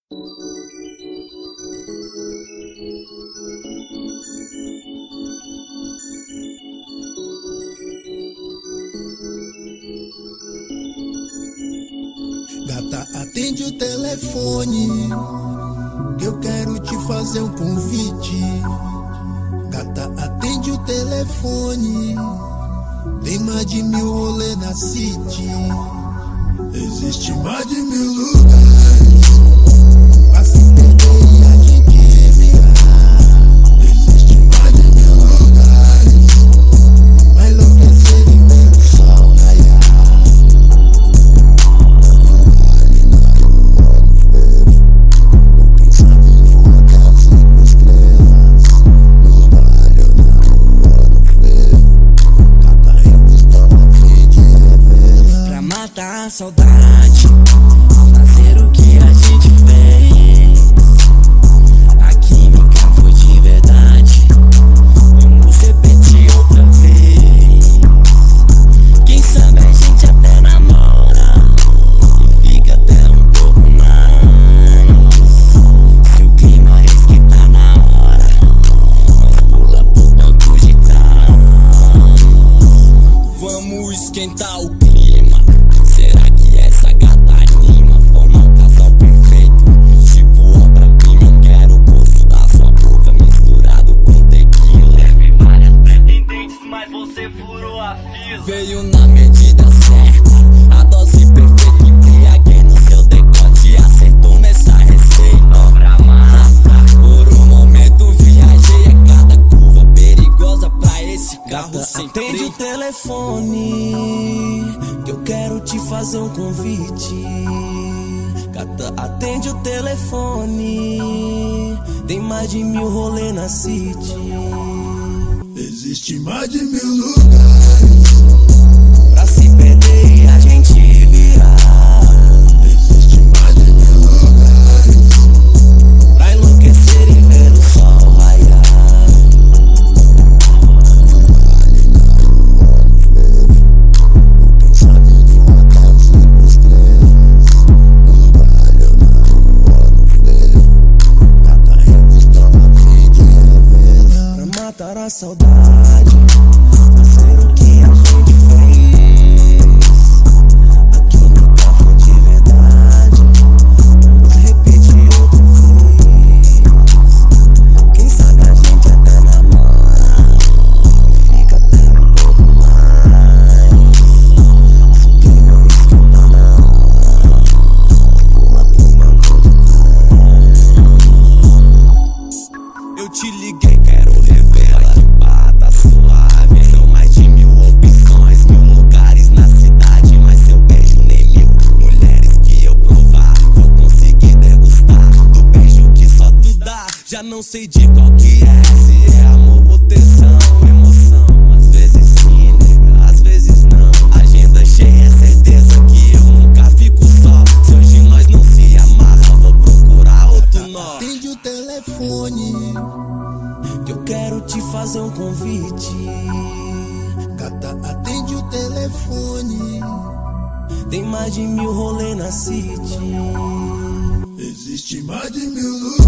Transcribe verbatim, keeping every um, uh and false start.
Gata, atende o telefone, que eu quero te fazer um convite. Gata, atende o telefone, tem mais de mil rolê na city. Existe mais de mil lugares pra se perder e a gente virar. Existe mais de mil lugares pra enlouquecer e ver o sol raiar. Ali na rua do ferro, quem sabe numa casa cinco estrelas. No baile ou na rua do ferro, cada revista uma fim de revela. Pra matar a saudade, fazer o que a gente fez. A química foi de verdade, vamos repetir outra vez. Quem sabe a gente até namora e fica até um pouco mais. Se o clima esquentar na hora, nós pula pro banco de trás. Vamos esquentar o clima. Será que essa gata anima? Forma um casal perfeito, tipo obra-prima. Eu quero o gosto da sua boca misturado com tequila. Teve várias pretendentes, mas você furou a fila. Veio na medida certa, a dose perfeita. Embriaguei no seu decote, acertou nessa receita. Pra matar, por um momento viajei. É cada curva perigosa pra esse carro sem freio. Atende o telefone, que eu quero te fazer um convite. Gata, atende o telefone, tem mais de mil rolê na city. Existe mais de mil lugares Pra se perder e a gente virar. Existe mais de mil lugares Pra enlouquecer e ver o sol raiar. ali na rua do ferro, quem sabe numa casa cinco estrelas. No baile ou na rua do ferro, cada revista uma fim de revela. Pra matar a saudade, fazer o que a gente fez. A química foi de verdade, vamos repetir outra vez. Quem sabe a gente até namora e fica até um pouco mais. Se o clima esquenta na hora, pula pro banco de trás. Eu te liguei, quero revelar que bata suave. São mais de mil opções, mil lugares na cidade, mas seu beijo nem mil mulheres que eu provar vou conseguir degustar do beijo que só tu dá. Já não sei de qual que é, se é amor ou tesão, emoção. Às vezes sim, nega, às vezes não. Agenda cheia, certeza que eu nunca fico só. Se hoje nós não se amarra, vou procurar outro nó. Atende o telefone, Que eu quero te fazer um convite. gata, atende o telefone. Tem mais de mil rolê na city. Existe mais de mil lugares